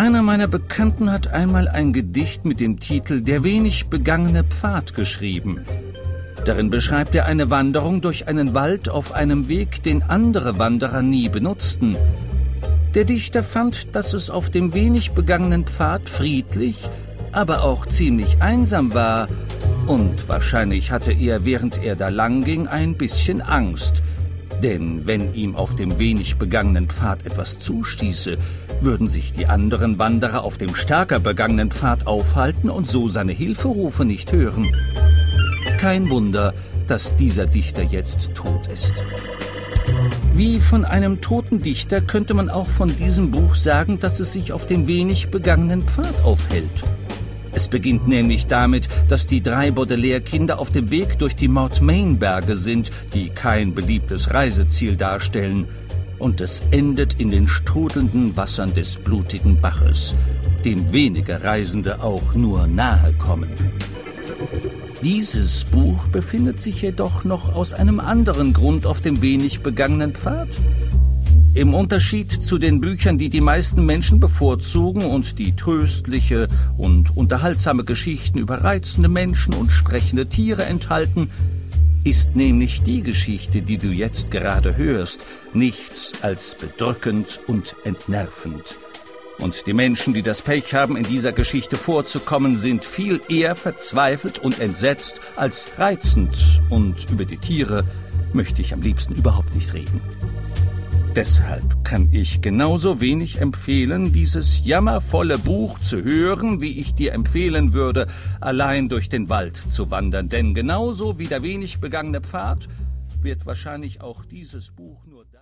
Einer meiner Bekannten hat einmal ein Gedicht mit dem Titel »Der wenig begangene Pfad« geschrieben. Darin beschreibt er eine Wanderung durch einen Wald auf einem Weg, den andere Wanderer nie benutzten. Der Dichter fand, dass es auf dem wenig begangenen Pfad friedlich, aber auch ziemlich einsam war. Und wahrscheinlich hatte er, während er da lang ging, ein bisschen Angst. Denn wenn ihm auf dem wenig begangenen Pfad etwas zustieße, würden sich die anderen Wanderer auf dem stärker begangenen Pfad aufhalten und so seine Hilferufe nicht hören. Kein Wunder, dass dieser Dichter jetzt tot ist. Wie von einem toten Dichter könnte man auch von diesem Buch sagen, dass es sich auf dem wenig begangenen Pfad aufhält. Es beginnt nämlich damit, dass die 3 Baudelaire-Kinder auf dem Weg durch die Mortemain-Berge sind, die kein beliebtes Reiseziel darstellen. Und es endet in den strudelnden Wassern des blutigen Baches, dem wenige Reisende auch nur nahe kommen. Dieses Buch befindet sich jedoch noch aus einem anderen Grund auf dem wenig begangenen Pfad. Im Unterschied zu den Büchern, die die meisten Menschen bevorzugen und die tröstliche und unterhaltsame Geschichten über reizende Menschen und sprechende Tiere enthalten, ist nämlich die Geschichte, die du jetzt gerade hörst, nichts als bedrückend und entnervend. Und die Menschen, die das Pech haben, in dieser Geschichte vorzukommen, sind viel eher verzweifelt und entsetzt als reizend. Und über die Tiere möchte ich am liebsten überhaupt nicht reden. Deshalb kann ich genauso wenig empfehlen, dieses jammervolle Buch zu hören, wie ich dir empfehlen würde, allein durch den Wald zu wandern. Denn genauso wie der wenig begangene Pfad wird wahrscheinlich auch dieses Buch nur da